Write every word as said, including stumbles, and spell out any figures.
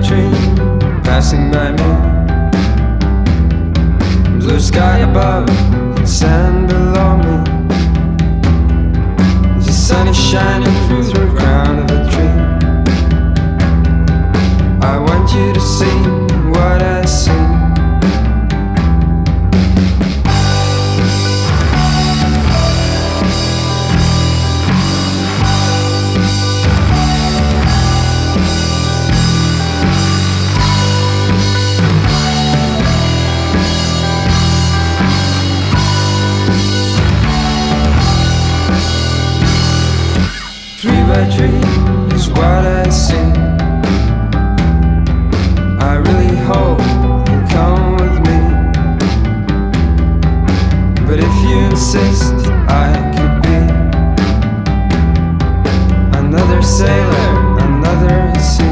tree passing by me. Blue sky above and sand below me. The sun is shining through the crown of a tree. I want you to see what I see. Tree by tree is what I see. I really hope you'll come with me. But if you insist, I could be another sailor, another sea.